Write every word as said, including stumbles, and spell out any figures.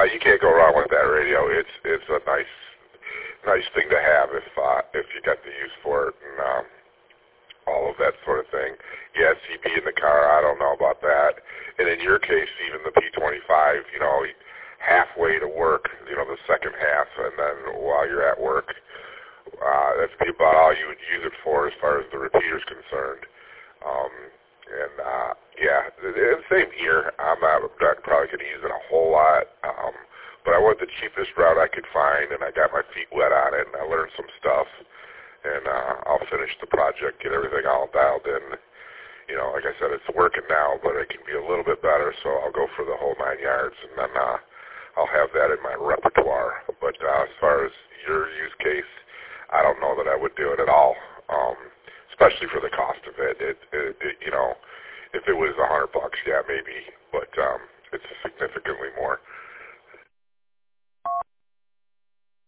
you can't go wrong with that radio. It's it's a nice nice thing to have if uh, if you got the use for it and um, all of that sort of thing. Yeah, C B in the car, I don't know about that. And in your case, even the P twenty-five, you know, halfway to work, you know, the second half, and then while you're at work, uh, that's be about all you would use it for as far as the repeater's concerned. Um, and, uh, yeah, the same here. I'm not, not probably going to use it a whole lot, um, but I went the cheapest route I could find, and I got my feet wet on it, and I learned some stuff, and uh, I'll finish the project, get everything all dialed in. You know, like I said, it's working now, but it can be a little bit better, so I'll go for the whole nine yards, and then uh, I'll have that in my repertoire. But uh, as far as your use case, I don't know that I would do it at all, um, especially for the cost of it. It, it, it. You know, if it was a hundred bucks, yeah, maybe. But um,